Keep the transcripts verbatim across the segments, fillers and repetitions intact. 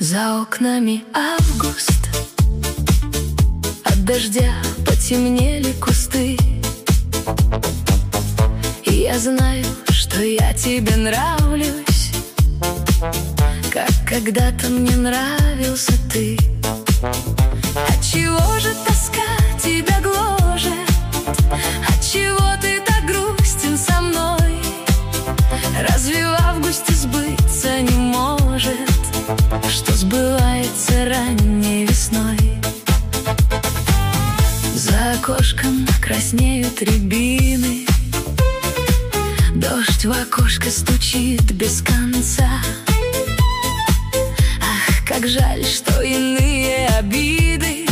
За окнами август, от дождя потемнели кусты. И я знаю, что я тебе нравлюсь, как когда-то мне нравился ты. Отчего же тоска тебя гложет? Отчего ты так грустен со мной? Разве в августе сбыться не может, что сбывается ранней весной? За окошком краснеют рябины, дождь в окошко стучит без конца. Ах, как жаль, что иные обиды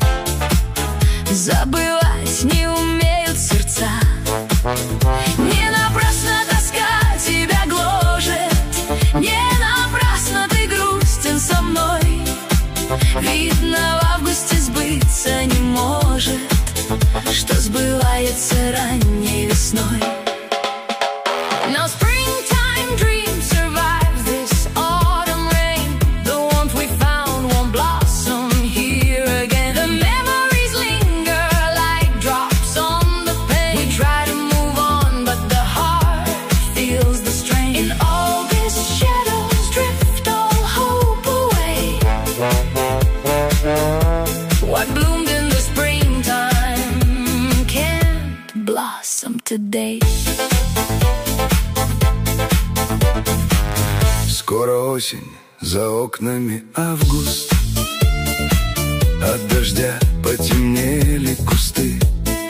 забывать не умеют сердца. Не напрасно тоска тебя гложет, не напрасно ты грустен со мной. Видно, в августе сбыться не может, что сбывается ранней весной. Now springtime dream survives this autumn rain. The warmth we found won't blossom here again. The memories linger like drops on the pane. We try to move on, but the heart feels the strain. In August shadows drift all hope away. What bloomed in the springtime can't blossom today. Скоро осень, за окнами август, от дождя потемнели кусты.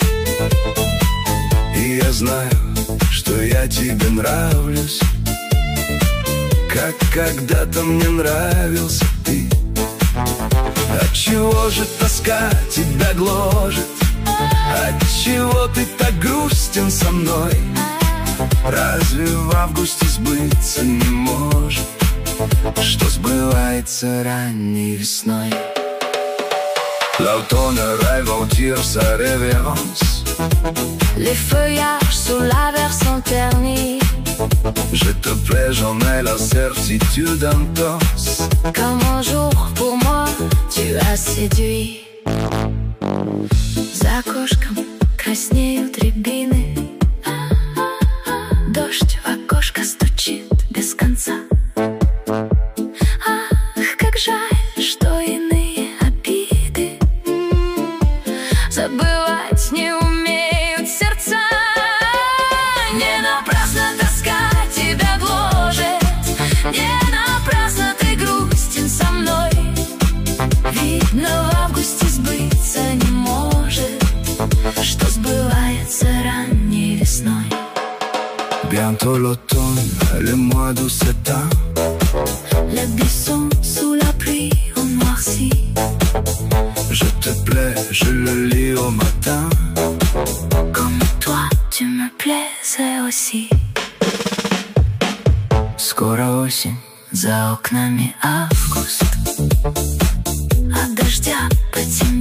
И я знаю, что я тебе нравлюсь, как когда-то мне нравился ты. Отчего же тоска тебя гложет? Отчего ты так грустен со мной? Разве в августе сбыться не может, что sbâvaится ранней весной? L'automne arrive en tire sa révérence. Les feuillages sous l'averse sont ternis. Je te plais, j'en ai la certitude intense. Comme un jour pour moi tu as séduit. За окошком краснеют рябины, дождь в окошко стучит без конца. Ах, как жаль, что иные обиды забывать не умеют сердца. Не напрасно тоска тебя гложет, не напрасно ты грустен со мной. Видно, в августе сбыться не может, что сбывается ранней весной. Bientôt l'automne, le mois d'août s'éteint. Les buissons sous la pluie ont noirci. Je te plais, je le lis au matin. Comme toi, tu me plaisais aussi. Скоро осень, за окнами август, от дождя потемнело